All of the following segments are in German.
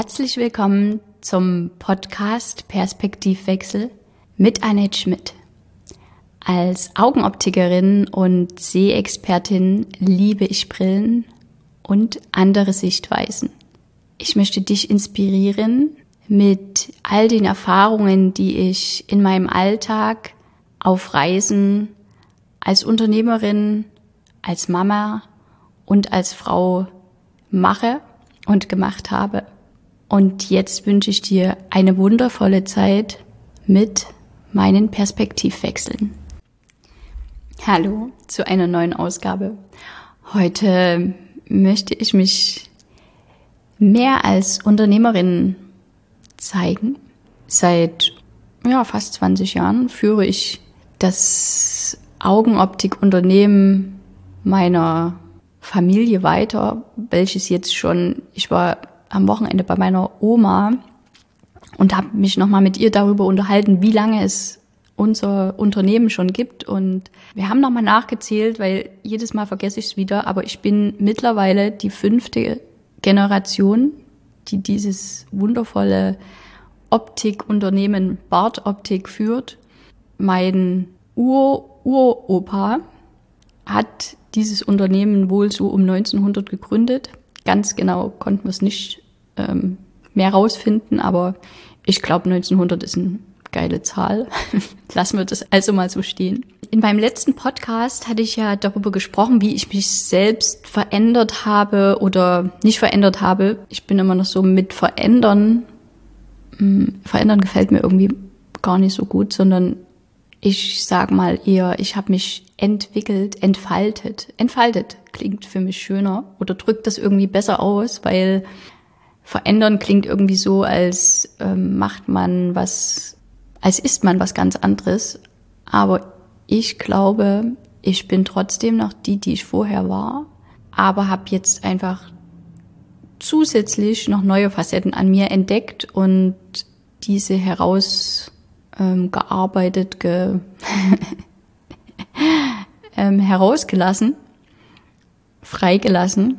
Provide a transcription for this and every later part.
Herzlich willkommen zum Podcast Perspektivwechsel mit Annette Schmidt. Als Augenoptikerin und Sehexpertin liebe ich Brillen und andere Sichtweisen. Ich möchte dich inspirieren mit all den Erfahrungen, die ich in meinem Alltag auf Reisen, als Unternehmerin, als Mama und als Frau mache und gemacht habe. Und jetzt wünsche ich dir eine wundervolle Zeit mit meinen Perspektivwechseln. Hallo zu einer neuen Ausgabe. Heute möchte ich mich mehr als Unternehmerin zeigen. Seit fast 20 Jahren führe ich das Augenoptikunternehmen meiner Familie weiter, welches jetzt schon, ich war am Wochenende bei meiner Oma und habe mich nochmal mit ihr darüber unterhalten, wie lange es unser Unternehmen schon gibt. Und wir haben nochmal nachgezählt, weil jedes Mal vergesse ich es wieder, aber ich bin mittlerweile die 5. Generation, die dieses wundervolle Optikunternehmen Bart Optik führt. Mein Uropa hat dieses Unternehmen wohl so um 1900 gegründet. Ganz genau konnten wir es nicht mehr rausfinden, aber ich glaube 1900 ist eine geile Zahl. Lassen wir das also mal so stehen. In meinem letzten Podcast hatte ich ja darüber gesprochen, wie ich mich selbst verändert habe oder nicht verändert habe. Ich bin immer noch so mit Verändern. Verändern gefällt mir irgendwie gar nicht so gut, sondern ich sag mal eher, ich habe mich entwickelt, entfaltet. Entfaltet klingt für mich schöner oder drückt das irgendwie besser aus, weil verändern klingt irgendwie so, als macht man was, als ist man was ganz anderes. Aber ich glaube, ich bin trotzdem noch die ich vorher war, aber habe jetzt einfach zusätzlich noch neue Facetten an mir entdeckt und diese herausgearbeitet, herausgelassen, freigelassen.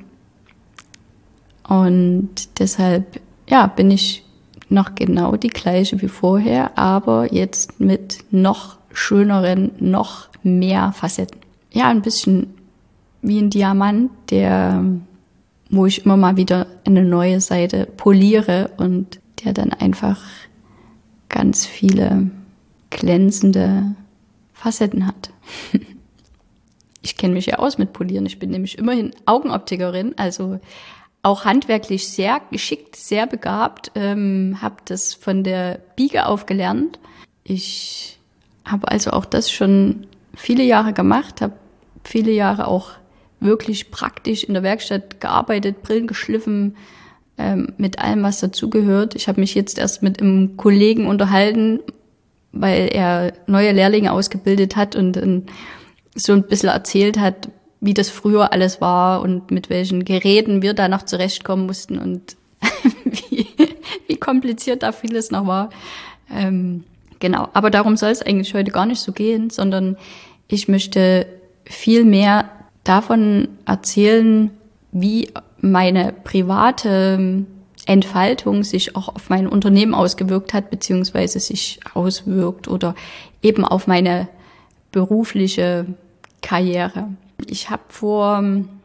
Und deshalb, bin ich noch genau die gleiche wie vorher, aber jetzt mit noch schöneren, noch mehr Facetten. Ja, ein bisschen wie ein Diamant, wo ich immer mal wieder eine neue Seite poliere und der dann einfach ganz viele glänzende Facetten hat. Ich kenne mich ja aus mit Polieren. Ich bin nämlich immerhin Augenoptikerin, also auch handwerklich sehr geschickt, sehr begabt. Habe das von der Biege auf gelernt. Ich habe also auch das schon viele Jahre gemacht, habe viele Jahre auch wirklich praktisch in der Werkstatt gearbeitet, Brillen geschliffen, mit allem, was dazugehört. Ich habe mich jetzt erst mit einem Kollegen unterhalten, weil er neue Lehrlinge ausgebildet hat und so ein bisschen erzählt hat, wie das früher alles war und mit welchen Geräten wir da noch zurechtkommen mussten und wie kompliziert da vieles noch war. Genau, aber darum soll es eigentlich heute gar nicht so gehen, sondern ich möchte viel mehr davon erzählen, wie meine private Entfaltung sich auch auf mein Unternehmen ausgewirkt hat, beziehungsweise sich auswirkt oder eben auf meine berufliche Karriere. Ich habe vor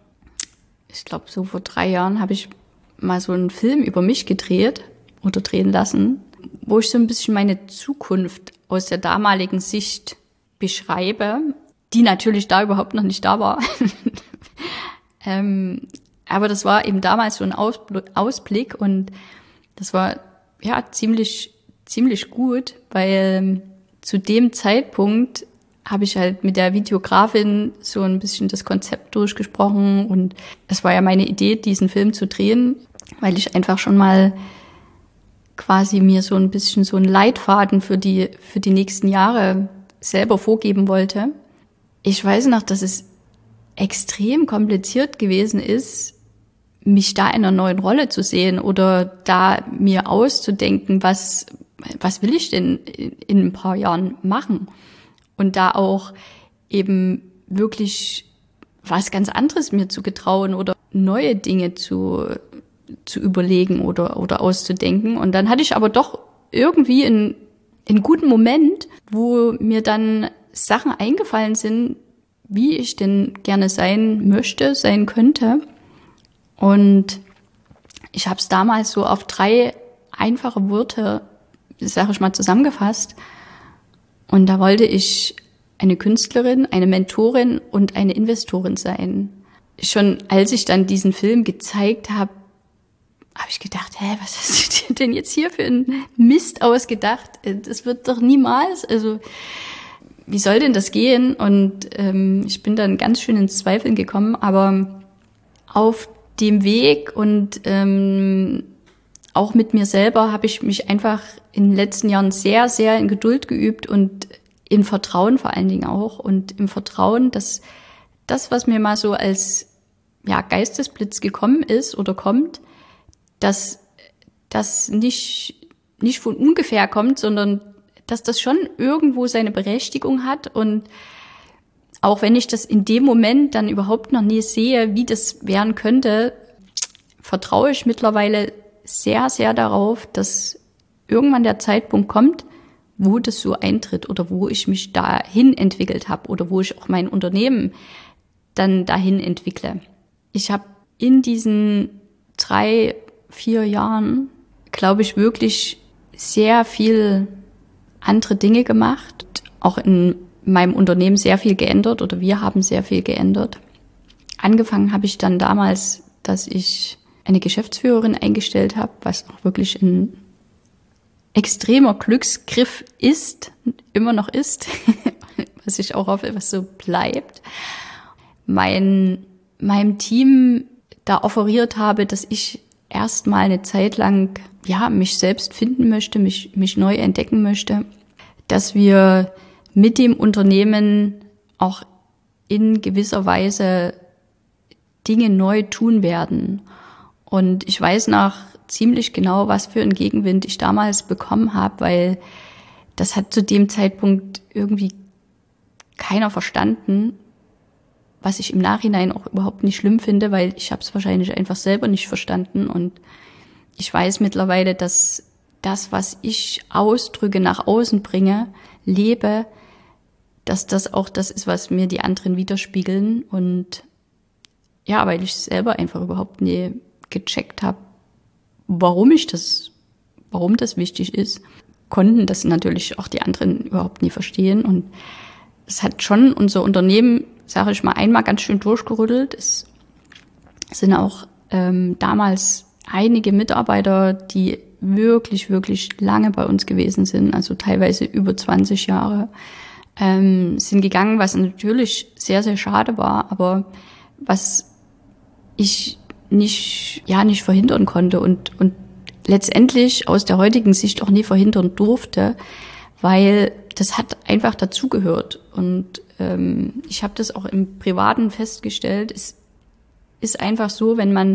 3 Jahren habe ich mal so einen Film über mich gedreht oder drehen lassen, wo ich so ein bisschen meine Zukunft aus der damaligen Sicht beschreibe, die natürlich da überhaupt noch nicht da war. Aber das war eben damals so ein Ausblick und das war ziemlich gut, weil zu dem Zeitpunkt habe ich halt mit der Videografin so ein bisschen das Konzept durchgesprochen und es war ja meine Idee, diesen Film zu drehen, weil ich einfach schon mal quasi mir so ein bisschen so einen Leitfaden für die nächsten Jahre selber vorgeben wollte. Ich weiß noch, dass es extrem kompliziert gewesen ist, mich da in einer neuen Rolle zu sehen oder da mir auszudenken, was will ich denn in ein paar Jahren machen? Und da auch eben wirklich was ganz anderes mir zu getrauen oder neue Dinge zu zu überlegen oder auszudenken. Und dann hatte ich aber doch irgendwie einen guten Moment, wo mir dann Sachen eingefallen sind, wie ich denn gerne sein möchte, sein könnte. Und ich habe es damals so auf 3 einfache Wörter, sage ich mal, zusammengefasst. Und da wollte ich eine Künstlerin, eine Mentorin und eine Investorin sein. Schon als ich dann diesen Film gezeigt habe, habe ich gedacht, was hast du dir denn jetzt hier für einen Mist ausgedacht? Das wird doch niemals, also wie soll denn das gehen? Und ich bin dann ganz schön ins Zweifeln gekommen, aber auf dem Weg und auch mit mir selber habe ich mich einfach in den letzten Jahren sehr, sehr in Geduld geübt und in Vertrauen vor allen Dingen auch. Und im Vertrauen, dass das, was mir mal so als Geistesblitz gekommen ist oder kommt, dass das nicht von ungefähr kommt, sondern dass das schon irgendwo seine Berechtigung hat. Und auch wenn ich das in dem Moment dann überhaupt noch nie sehe, wie das werden könnte, vertraue ich mittlerweile sehr, sehr darauf, dass irgendwann der Zeitpunkt kommt, wo das so eintritt oder wo ich mich dahin entwickelt habe oder wo ich auch mein Unternehmen dann dahin entwickle. Ich habe in diesen 3, 4 Jahren, glaube ich, wirklich sehr viel andere Dinge gemacht, auch in meinem Unternehmen sehr viel geändert oder wir haben sehr viel geändert. Angefangen habe ich dann damals, dass ich eine Geschäftsführerin eingestellt habe, was auch wirklich ein extremer Glücksgriff ist, immer noch ist, was ich auch hoffe, was so bleibt. Meinem Team da offeriert habe, dass ich erstmal eine Zeit lang mich selbst finden möchte, mich neu entdecken möchte, dass wir mit dem Unternehmen auch in gewisser Weise Dinge neu tun werden. Und ich weiß noch ziemlich genau, was für einen Gegenwind ich damals bekommen habe, weil das hat zu dem Zeitpunkt irgendwie keiner verstanden, was ich im Nachhinein auch überhaupt nicht schlimm finde, weil ich habe es wahrscheinlich einfach selber nicht verstanden. Und ich weiß mittlerweile, dass das, was ich ausdrücke, nach außen bringe, lebe, dass das auch das ist, was mir die anderen widerspiegeln. Und weil ich selber einfach überhaupt nie gecheckt habe, warum das wichtig ist, konnten das natürlich auch die anderen überhaupt nie verstehen. Und es hat schon unser Unternehmen, sage ich mal, einmal ganz schön durchgerüttelt. Es sind auch damals einige Mitarbeiter, die wirklich, wirklich lange bei uns gewesen sind, also teilweise über 20 Jahre, sind gegangen, was natürlich sehr, sehr schade war, aber was ich nicht verhindern konnte und letztendlich aus der heutigen Sicht auch nie verhindern durfte, weil das hat einfach dazugehört. Und ich habe das auch im Privaten festgestellt. Es ist einfach so, wenn man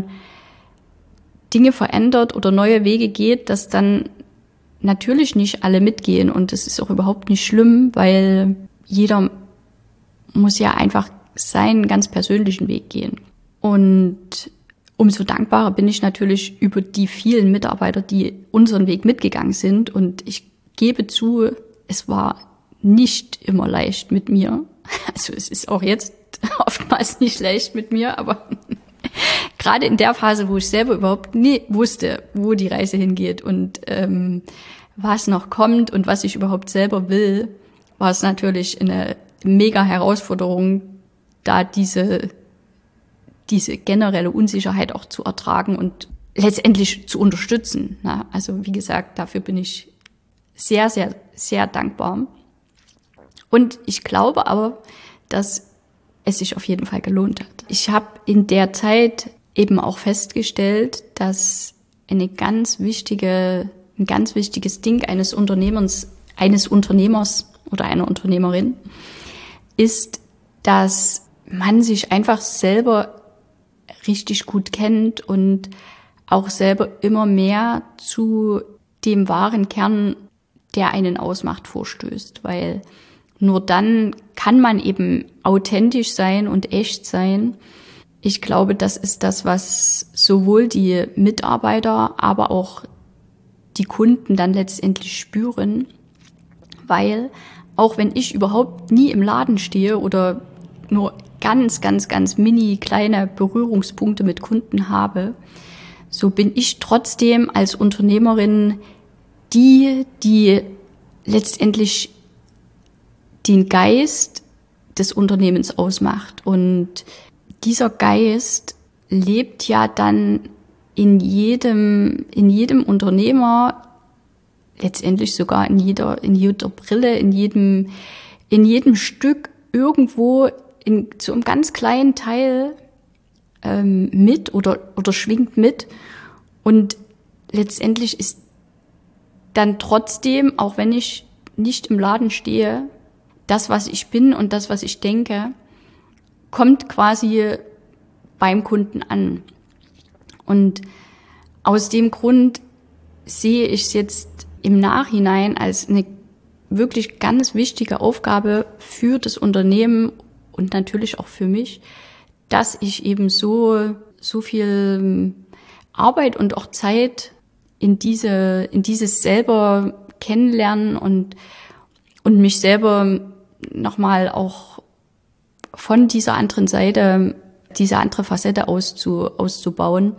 Dinge verändert oder neue Wege geht, dass dann natürlich nicht alle mitgehen. Und das ist auch überhaupt nicht schlimm, weil jeder muss ja einfach seinen ganz persönlichen Weg gehen. Und umso dankbarer bin ich natürlich über die vielen Mitarbeiter, die unseren Weg mitgegangen sind. Und ich gebe zu, es war nicht immer leicht mit mir. Also es ist auch jetzt oftmals nicht leicht mit mir, aber gerade in der Phase, wo ich selber überhaupt nie wusste, wo die Reise hingeht und was noch kommt und was ich überhaupt selber will, war es natürlich eine mega Herausforderung, da diese generelle Unsicherheit auch zu ertragen und letztendlich zu unterstützen. Also wie gesagt, dafür bin ich sehr, sehr, sehr dankbar. Und ich glaube aber, dass es sich auf jeden Fall gelohnt hat. Ich habe in der Zeit eben auch festgestellt, dass ein ganz wichtiges Ding eines Unternehmers oder einer Unternehmerin ist, dass man sich einfach selber richtig gut kennt und auch selber immer mehr zu dem wahren Kern, der einen ausmacht, vorstößt. Weil nur dann kann man eben authentisch sein und echt sein. Ich glaube, das ist das, was sowohl die Mitarbeiter, aber auch die Kunden dann letztendlich spüren, weil auch wenn ich überhaupt nie im Laden stehe oder nur ganz, ganz, ganz mini kleine Berührungspunkte mit Kunden habe, so bin ich trotzdem als Unternehmerin die letztendlich den Geist des Unternehmens ausmacht. Und dieser Geist lebt ja dann in jedem Unternehmer, letztendlich sogar in jeder Brille, in jedem Stück irgendwo zu einem ganz kleinen Teil mit oder schwingt mit. Und letztendlich ist dann trotzdem, auch wenn ich nicht im Laden stehe, das, was ich bin und das, was ich denke, kommt quasi beim Kunden an. Und aus dem Grund sehe ich es jetzt im Nachhinein als eine wirklich ganz wichtige Aufgabe für das Unternehmen und natürlich auch für mich, dass ich eben so viel Arbeit und auch Zeit in dieses selber kennenlernen und mich selber nochmal auch von dieser anderen Seite, diese andere Facette auszubauen.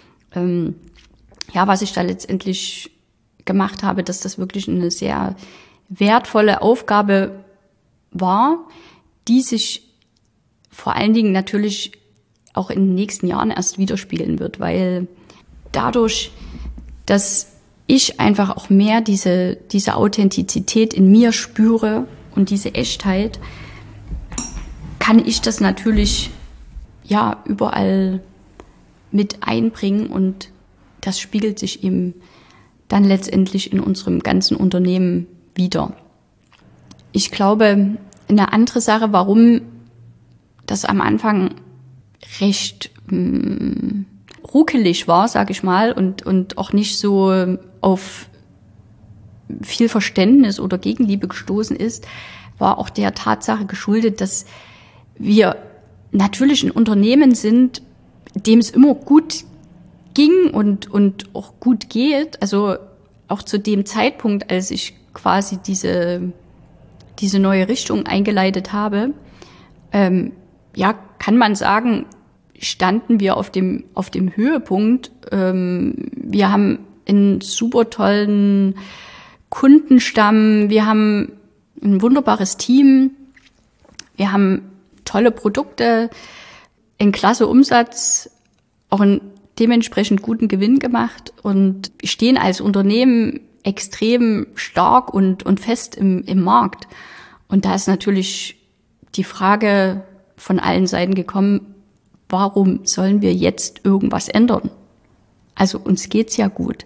Was ich da letztendlich gemacht habe, dass das wirklich eine sehr wertvolle Aufgabe war, die sich vor allen Dingen natürlich auch in den nächsten Jahren erst widerspiegeln wird, weil dadurch, dass ich einfach auch mehr diese Authentizität in mir spüre und diese Echtheit, kann ich das natürlich überall mit einbringen und das spiegelt sich eben dann letztendlich in unserem ganzen Unternehmen wider. Ich glaube, eine andere Sache, warum das am Anfang recht ruckelig war, sag ich mal, und auch nicht so auf viel Verständnis oder Gegenliebe gestoßen ist, war auch der Tatsache geschuldet, dass wir natürlich ein Unternehmen sind, dem es immer gut ging und auch gut geht. Also auch zu dem Zeitpunkt, als ich quasi diese neue Richtung eingeleitet habe, kann man sagen, standen wir auf dem Höhepunkt. Wir haben einen super tollen Kundenstamm, wir haben ein wunderbares Team, wir haben tolle Produkte, einen klasse Umsatz, auch einen dementsprechend guten Gewinn gemacht und stehen als Unternehmen extrem stark und fest im Markt. Und da ist natürlich die Frage von allen Seiten gekommen, warum sollen wir jetzt irgendwas ändern? Also uns geht's ja gut.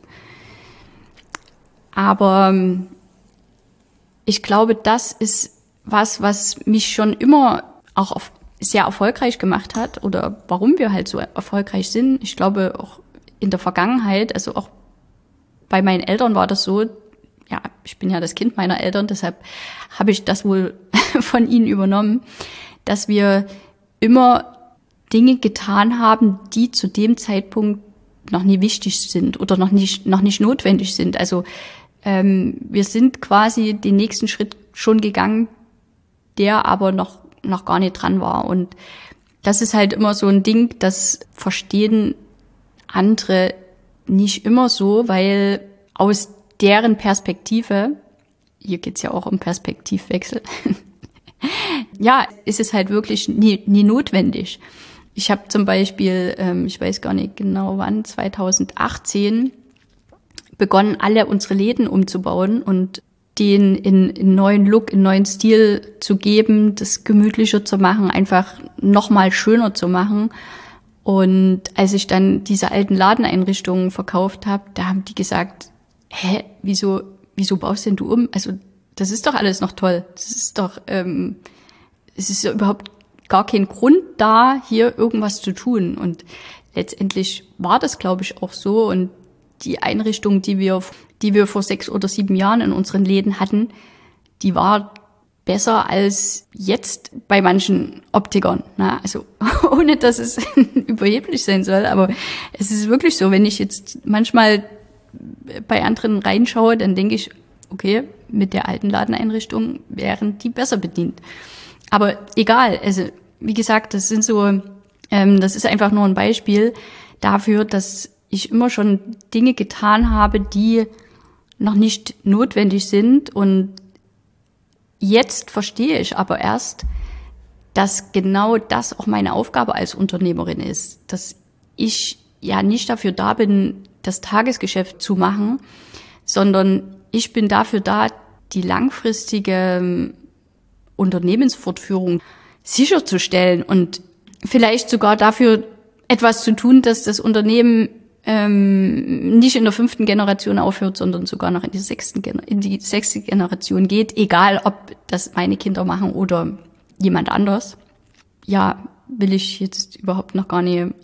Aber ich glaube, das ist was mich schon immer auch sehr erfolgreich gemacht hat oder warum wir halt so erfolgreich sind. Ich glaube auch in der Vergangenheit, also auch bei meinen Eltern war das so, ich bin ja das Kind meiner Eltern, deshalb habe ich das wohl von ihnen übernommen, dass wir immer Dinge getan haben, die zu dem Zeitpunkt noch nie wichtig sind oder noch nicht notwendig sind. Also wir sind quasi den nächsten Schritt schon gegangen, der aber noch gar nicht dran war. Und das ist halt immer so ein Ding, das verstehen andere nicht immer so, weil aus deren Perspektive, hier geht's ja auch um Perspektivwechsel, ist es halt wirklich nie notwendig. Ich habe zum Beispiel, ich weiß gar nicht genau wann, 2018 begonnen, alle unsere Läden umzubauen und den in neuen Look, in neuen Stil zu geben, das gemütlicher zu machen, einfach nochmal schöner zu machen. Und als ich dann diese alten Ladeneinrichtungen verkauft habe, da haben die gesagt, wieso baust denn du um? Also das ist doch alles noch toll. Das ist doch, es ist ja überhaupt gar kein Grund da, hier irgendwas zu tun. Und letztendlich war das, glaube ich, auch so. Und die Einrichtung, die wir vor 6 oder 7 Jahren in unseren Läden hatten, die war besser als jetzt bei manchen Optikern. Ne? Also ohne, dass es überheblich sein soll, aber es ist wirklich so, wenn ich jetzt manchmal bei anderen reinschaue, dann denke ich, okay, mit der alten Ladeneinrichtung wären die besser bedient. Aber egal, also wie gesagt, das ist einfach nur ein Beispiel dafür, dass ich immer schon Dinge getan habe, die noch nicht notwendig sind. Und jetzt verstehe ich aber erst, dass genau das auch meine Aufgabe als Unternehmerin ist. Dass ich ja nicht dafür da bin, das Tagesgeschäft zu machen, sondern ich bin dafür da, die langfristige Unternehmensfortführung sicherzustellen und vielleicht sogar dafür etwas zu tun, dass das Unternehmen nicht in der 5. Generation aufhört, sondern sogar noch in die 6. Generation geht, egal ob das meine Kinder machen oder jemand anders. Ja, will ich jetzt überhaupt noch gar nicht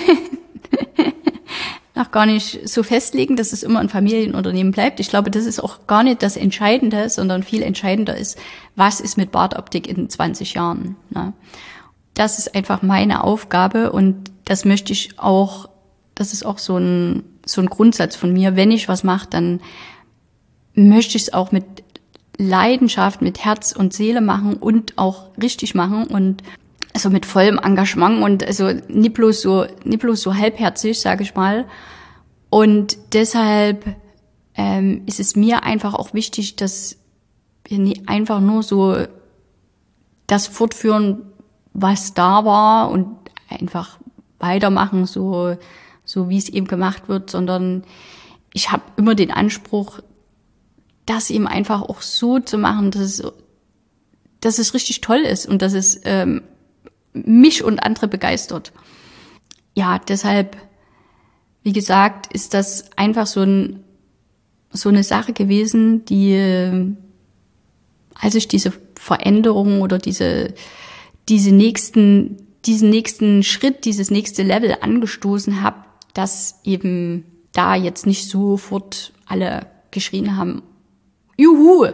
so festlegen, dass es immer ein Familienunternehmen bleibt. Ich glaube, das ist auch gar nicht das Entscheidende, sondern viel entscheidender ist, was ist mit Bart Optik in 20 Jahren. Ne? Das ist einfach meine Aufgabe und das möchte ich auch, das ist auch so ein Grundsatz von mir. Wenn ich was mache, dann möchte ich es auch mit Leidenschaft, mit Herz und Seele machen und auch richtig machen und also mit vollem Engagement und also nicht bloß so halbherzig, sage ich mal. Und deshalb ist es mir einfach auch wichtig, dass wir nicht einfach nur so das fortführen, was da war und einfach weitermachen, so wie es eben gemacht wird, sondern ich habe immer den Anspruch, das eben einfach auch so zu machen, dass es richtig toll ist und dass es mich und andere begeistert. Ja, deshalb, wie gesagt, ist das einfach so eine Sache gewesen, die, als ich diese Veränderung oder diesen nächsten Schritt, dieses nächste Level angestoßen habe, dass eben da jetzt nicht sofort alle geschrien haben, juhu,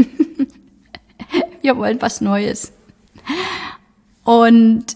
wir wollen was Neues. Und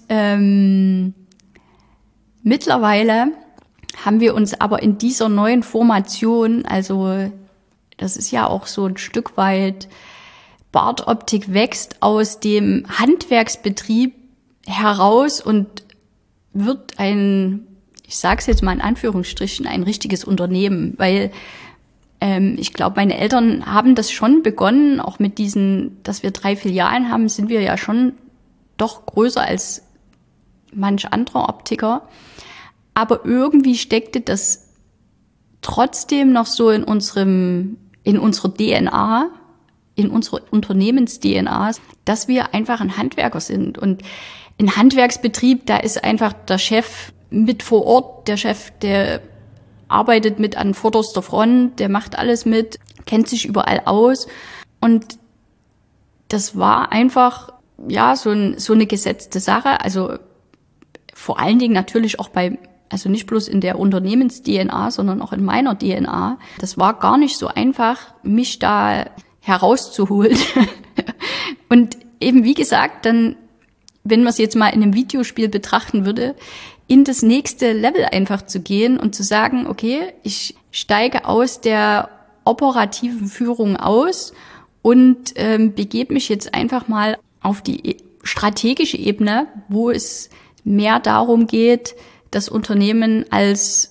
mittlerweile haben wir uns aber in dieser neuen Formation, also das ist ja auch so ein Stück weit, Bart Optik wächst aus dem Handwerksbetrieb heraus und wird ich sage es jetzt mal in Anführungsstrichen, ein richtiges Unternehmen, weil ich glaube, meine Eltern haben das schon begonnen, auch mit dass wir 3 Filialen haben, sind wir ja schon doch größer als manch anderer Optiker. Aber irgendwie steckte das trotzdem noch so in unserer DNA, in unserer Unternehmens-DNA, dass wir einfach ein Handwerker sind. Und ein Handwerksbetrieb, da ist einfach der Chef mit vor Ort, der Chef, der arbeitet mit an vorderster Front, der macht alles mit, kennt sich überall aus. Und das war einfach, ja, so eine gesetzte Sache. Also vor allen Dingen natürlich auch also nicht bloß in der Unternehmens-DNA, sondern auch in meiner DNA. Das war gar nicht so einfach, mich da herauszuholen. Und eben, wie gesagt, dann, wenn man es jetzt mal in einem Videospiel betrachten würde, in das nächste Level einfach zu gehen und zu sagen, okay, ich steige aus der operativen Führung aus und begebe mich jetzt einfach mal auf die strategische Ebene, wo es mehr darum geht, das Unternehmen als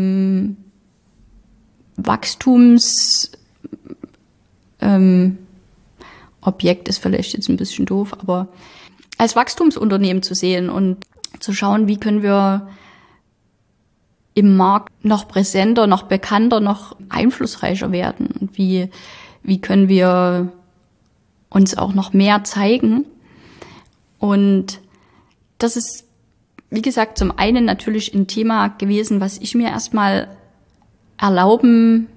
Objekt ist vielleicht jetzt ein bisschen doof, aber als Wachstumsunternehmen zu sehen und zu schauen, wie können wir im Markt noch präsenter, noch bekannter, noch einflussreicher werden und wie können wir uns auch noch mehr zeigen. Und das ist, wie gesagt, zum einen natürlich ein Thema gewesen, was ich mir erstmal erlauben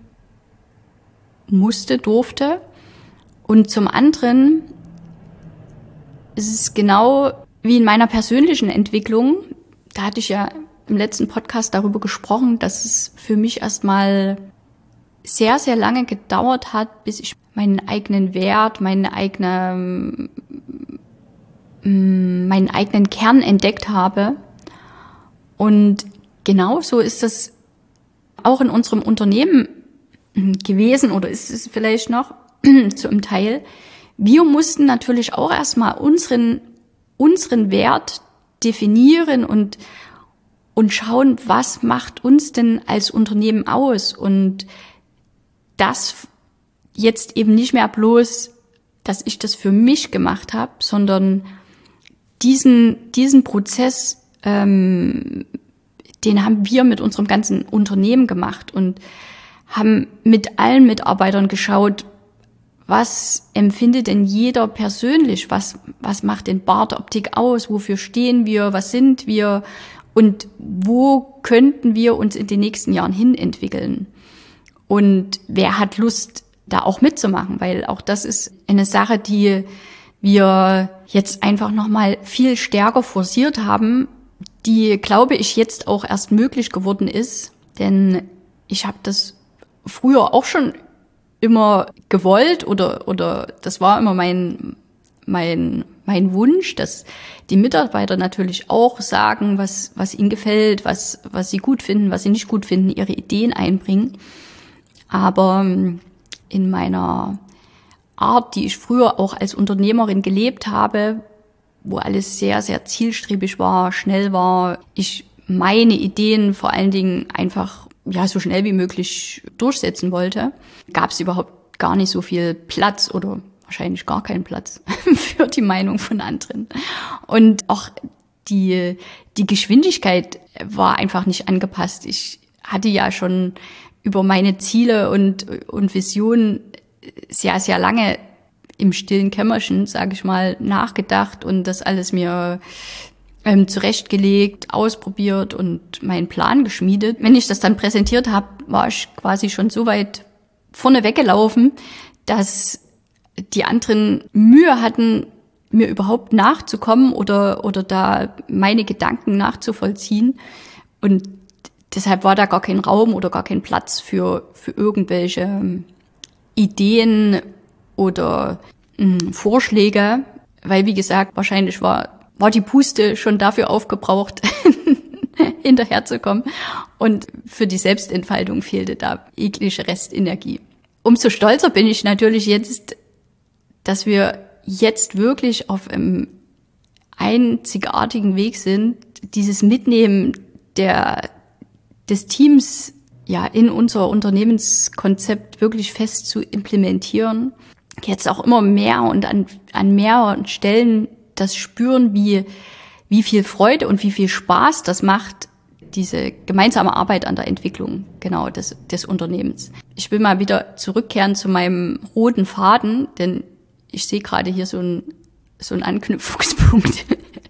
durfte. Und zum anderen ist es genau wie in meiner persönlichen Entwicklung. Da hatte ich ja im letzten Podcast darüber gesprochen, dass es für mich erstmal sehr, sehr lange gedauert hat, bis ich meinen eigenen Wert, meinen eigenen Kern entdeckt habe. Und genauso ist das auch in unserem Unternehmen gewesen oder ist es vielleicht noch zum Teil. Wir mussten natürlich auch erstmal unseren Wert definieren und schauen, was macht uns denn als Unternehmen aus, und das jetzt eben nicht mehr bloß, dass ich das für mich gemacht habe, sondern diesen Prozess, den haben wir mit unserem ganzen Unternehmen gemacht und haben mit allen Mitarbeitern geschaut, was empfindet denn jeder persönlich, was macht denn Bart Optik aus, wofür stehen wir, was sind wir und wo könnten wir uns in den nächsten Jahren hin entwickeln. Und wer hat Lust, da auch mitzumachen, weil auch das ist eine Sache, die wir jetzt einfach nochmal viel stärker forciert haben, die, glaube ich, jetzt auch erst möglich geworden ist, denn ich habe das früher auch schon immer gewollt oder das war immer mein Wunsch, dass die Mitarbeiter natürlich auch sagen, was ihnen gefällt, was sie gut finden, was sie nicht gut finden, ihre Ideen einbringen. Aber in meiner Art, die ich früher auch als Unternehmerin gelebt habe, wo alles sehr, sehr zielstrebig war, schnell war, ich meine Ideen vor allen Dingen einfach so schnell wie möglich durchsetzen wollte, gab es überhaupt gar nicht so viel Platz oder wahrscheinlich gar keinen Platz für die Meinung von anderen. Und auch die Geschwindigkeit war einfach nicht angepasst. Ich hatte ja schon über meine Ziele und Visionen sehr, sehr lange im stillen Kämmerchen, sage ich mal, nachgedacht und das alles mir zurechtgelegt, ausprobiert und meinen Plan geschmiedet. Wenn ich das dann präsentiert habe, war ich quasi schon so weit vorne weggelaufen, dass die anderen Mühe hatten, mir überhaupt nachzukommen oder da meine Gedanken nachzuvollziehen. Und deshalb war da gar kein Raum oder gar kein Platz für irgendwelche Ideen oder Vorschläge, weil, wie gesagt, wahrscheinlich war die Puste schon dafür aufgebraucht, hinterherzukommen. Und für die Selbstentfaltung fehlte da jegliche Restenergie. Umso stolzer bin ich natürlich jetzt, dass wir jetzt wirklich auf einem einzigartigen Weg sind, dieses Mitnehmen des Teams in unser Unternehmenskonzept wirklich fest zu implementieren. Jetzt auch immer mehr und an mehreren Stellen das spüren, wie viel Freude und wie viel Spaß das macht, diese gemeinsame Arbeit an der Entwicklung des Unternehmens. Ich will mal wieder zurückkehren zu meinem roten Faden, denn ich sehe gerade hier so einen Anknüpfungspunkt.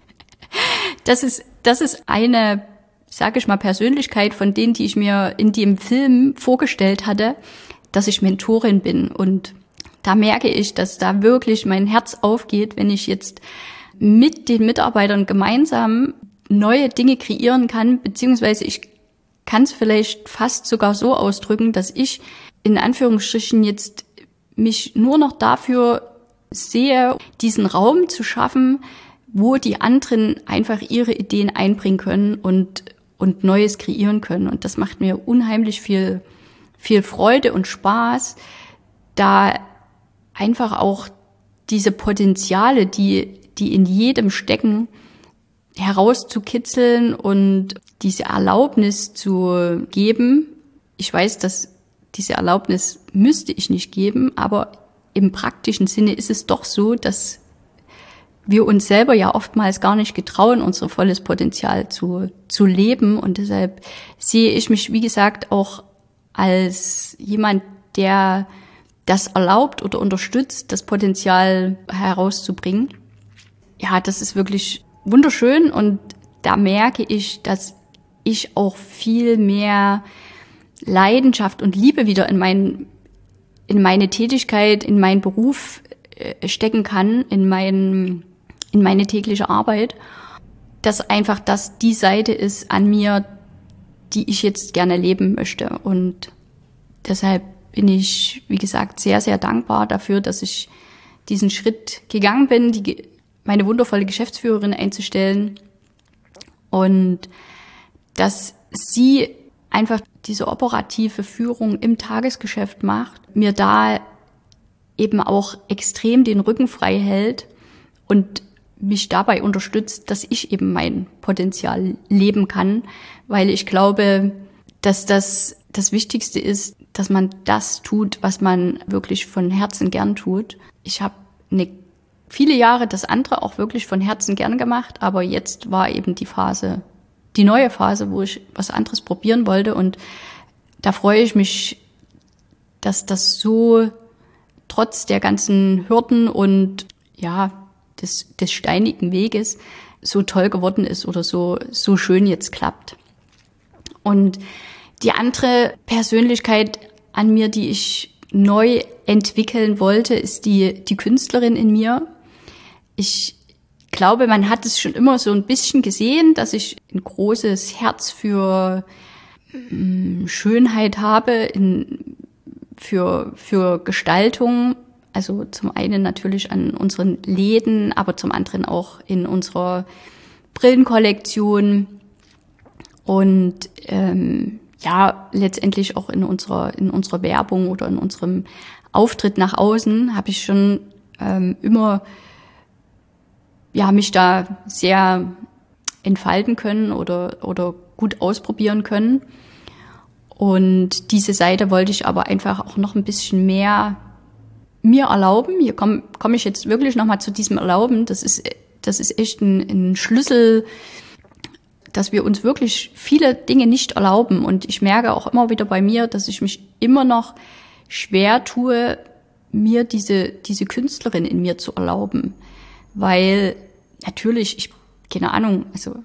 Das ist eine, sage ich mal, Persönlichkeit von denen, die ich mir in dem Film vorgestellt hatte, dass ich Mentorin bin. Und da merke ich, dass da wirklich mein Herz aufgeht, wenn ich jetzt mit den Mitarbeitern gemeinsam neue Dinge kreieren kann, beziehungsweise ich kann es vielleicht fast sogar so ausdrücken, dass ich in Anführungsstrichen jetzt mich nur noch dafür sehe, diesen Raum zu schaffen, wo die anderen einfach ihre Ideen einbringen können und Neues kreieren können. Und das macht mir unheimlich viel Freude und Spaß, da einfach auch diese Potenziale, die in jedem stecken, herauszukitzeln und diese Erlaubnis zu geben. Ich weiß, dass diese Erlaubnis müsste ich nicht geben, aber im praktischen Sinne ist es doch so, dass wir uns selber ja oftmals gar nicht getrauen, unser volles Potenzial zu leben. Und deshalb sehe ich mich, wie gesagt, auch als jemand, der das erlaubt oder unterstützt, das Potenzial herauszubringen. Ja, das ist wirklich wunderschön und da merke ich, dass ich auch viel mehr Leidenschaft und Liebe wieder in meine Tätigkeit, in meinen Beruf stecken kann, in meine tägliche Arbeit, dass einfach das die Seite ist an mir, die ich jetzt gerne leben möchte. Und deshalb bin ich, wie gesagt, sehr, sehr dankbar dafür, dass ich diesen Schritt gegangen bin, meine wundervolle Geschäftsführerin einzustellen und dass sie einfach diese operative Führung im Tagesgeschäft macht, mir da eben auch extrem den Rücken frei hält und mich dabei unterstützt, dass ich eben mein Potenzial leben kann, weil ich glaube, dass das Wichtigste ist, dass man das tut, was man wirklich von Herzen gern tut. Ich habe viele Jahre das andere auch wirklich von Herzen gern gemacht, aber jetzt war eben die neue Phase, wo ich was anderes probieren wollte, und da freue ich mich, dass das so trotz der ganzen Hürden und des steinigen Weges so toll geworden ist oder so schön jetzt klappt. Und die andere Persönlichkeit an mir, die ich neu entwickeln wollte, ist die Künstlerin in mir. Ich glaube, man hat es schon immer so ein bisschen gesehen, dass ich ein großes Herz für Schönheit habe, für Gestaltung. Also zum einen natürlich an unseren Läden, aber zum anderen auch in unserer Brillenkollektion und letztendlich auch in unserer Werbung oder in unserem Auftritt nach außen habe ich schon immer mich da sehr entfalten können oder gut ausprobieren können. Und diese Seite wollte ich aber einfach auch noch ein bisschen mehr mir erlauben. Hier komme ich jetzt wirklich nochmal zu diesem Erlauben. Das ist echt ein Schlüssel, dass wir uns wirklich viele Dinge nicht erlauben. Und ich merke auch immer wieder bei mir, dass ich mich immer noch schwer tue, mir diese Künstlerin in mir zu erlauben. Weil natürlich, keine Ahnung,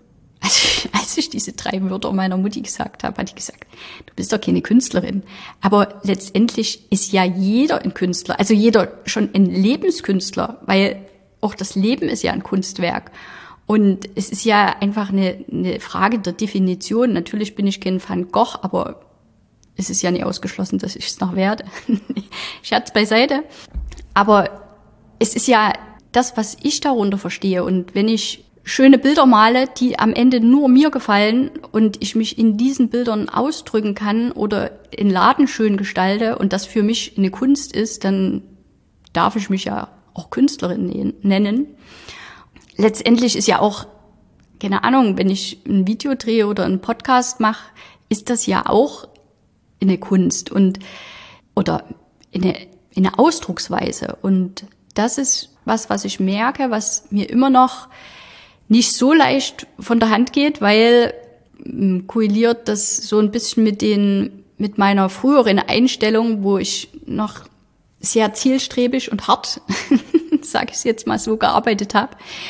als ich diese 3 Wörter meiner Mutti gesagt habe, hat die gesagt, du bist doch keine Künstlerin. Aber letztendlich ist ja jeder ein Künstler, also jeder schon ein Lebenskünstler, weil auch das Leben ist ja ein Kunstwerk. Und es ist ja einfach eine Frage der Definition. Natürlich bin ich kein Van Gogh, aber es ist ja nicht ausgeschlossen, dass ich es noch werde. Scherz beiseite. Aber es ist ja das, was ich darunter verstehe. Und wenn ich schöne Bilder male, die am Ende nur mir gefallen und ich mich in diesen Bildern ausdrücken kann oder den Laden schön gestalte und das für mich eine Kunst ist, dann darf ich mich ja auch Künstlerin nennen. Letztendlich ist ja auch, keine Ahnung, wenn ich ein Video drehe oder einen Podcast mache, ist das ja auch eine Kunst oder eine Ausdrucksweise. Und das ist was ich merke, was mir immer noch nicht so leicht von der Hand geht, weil korreliert das so ein bisschen mit meiner früheren Einstellung, wo ich noch sehr zielstrebig und hart, sage ich es jetzt mal so, gearbeitet habe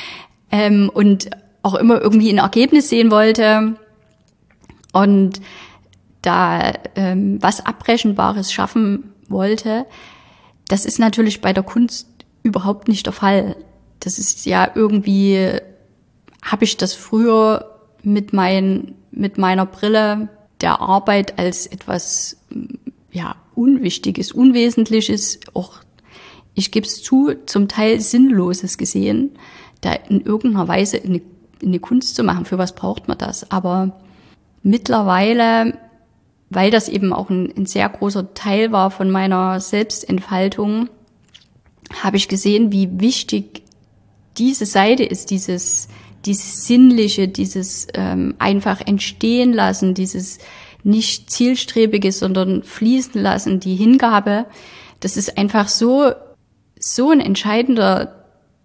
und auch immer irgendwie ein Ergebnis sehen wollte und da was Abbrechenbares schaffen wollte. Das ist natürlich bei der Kunst überhaupt nicht der Fall. Das ist ja irgendwie, habe ich das früher mit meiner Brille der Arbeit als etwas Unwichtiges, Unwesentliches, auch, ich gebe es zu, zum Teil Sinnloses gesehen, da in irgendeiner Weise eine Kunst zu machen. Für was braucht man das? Aber mittlerweile, weil das eben auch ein sehr großer Teil war von meiner Selbstentfaltung, habe ich gesehen, wie wichtig diese Seite ist, dieses Sinnliche, dieses einfach entstehen lassen, dieses nicht zielstrebige, sondern fließen lassen, die Hingabe. Das ist einfach so ein entscheidender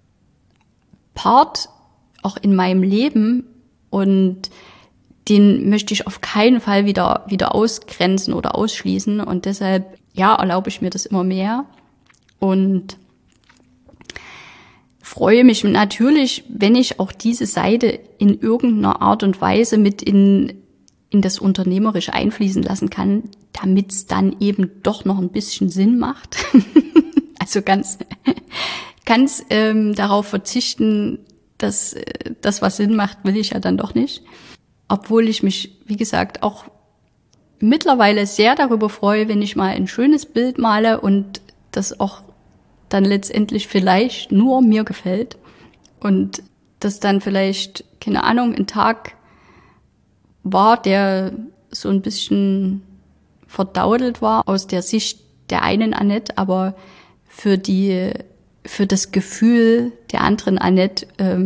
Part auch in meinem Leben und den möchte ich auf keinen Fall wieder ausgrenzen oder ausschließen und deshalb erlaube ich mir das immer mehr und freue mich natürlich, wenn ich auch diese Seite in irgendeiner Art und Weise mit in das Unternehmerische einfließen lassen kann, damit es dann eben doch noch ein bisschen Sinn macht. Also ganz darauf verzichten, dass das, was Sinn macht, will ich ja dann doch nicht. Obwohl ich mich, wie gesagt, auch mittlerweile sehr darüber freue, wenn ich mal ein schönes Bild male und das auch dann letztendlich vielleicht nur mir gefällt und das dann vielleicht, keine Ahnung, ein Tag war, der so ein bisschen verdaudelt war aus der Sicht der einen Annette, aber für das Gefühl der anderen Annette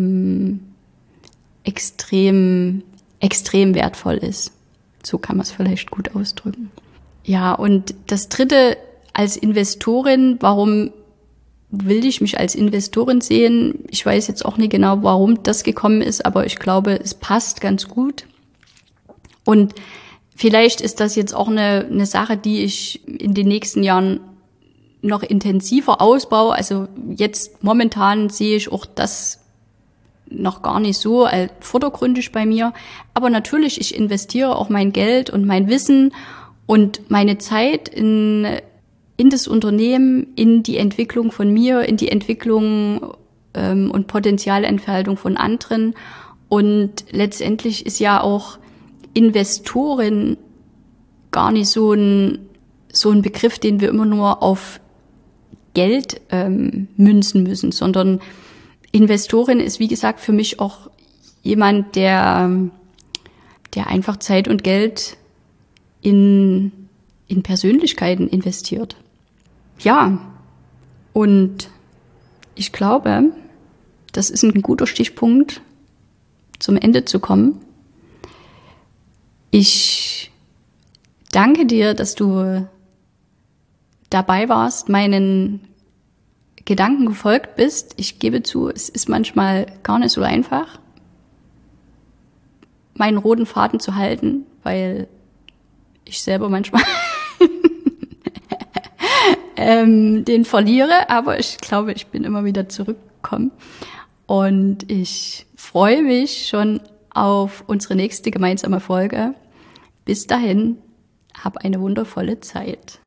extrem wertvoll ist. So kann man es vielleicht gut ausdrücken. Ja, und das Dritte, als Investorin, warum will ich mich als Investorin sehen? Ich weiß jetzt auch nicht genau, warum das gekommen ist, aber ich glaube, es passt ganz gut. Und vielleicht ist das jetzt auch eine Sache, die ich in den nächsten Jahren noch intensiver ausbaue. Also jetzt momentan sehe ich auch das noch gar nicht so vordergründig bei mir. Aber natürlich, ich investiere auch mein Geld und mein Wissen und meine Zeit in das Unternehmen, in die Entwicklung von mir, in die Entwicklung und Potenzialentfaltung von anderen. Und letztendlich ist ja auch Investorin gar nicht so ein Begriff, den wir immer nur auf Geld münzen müssen, sondern Investorin ist, wie gesagt, für mich auch jemand, der einfach Zeit und Geld in Persönlichkeiten investiert. Ja, und ich glaube, das ist ein guter Stichpunkt, zum Ende zu kommen. Ich danke dir, dass du dabei warst, meinen Gedanken gefolgt bist. Ich gebe zu, es ist manchmal gar nicht so einfach, meinen roten Faden zu halten, weil ich selber manchmal den verliere, aber ich glaube, ich bin immer wieder zurückgekommen und ich freue mich schon auf unsere nächste gemeinsame Folge. Bis dahin, hab eine wundervolle Zeit.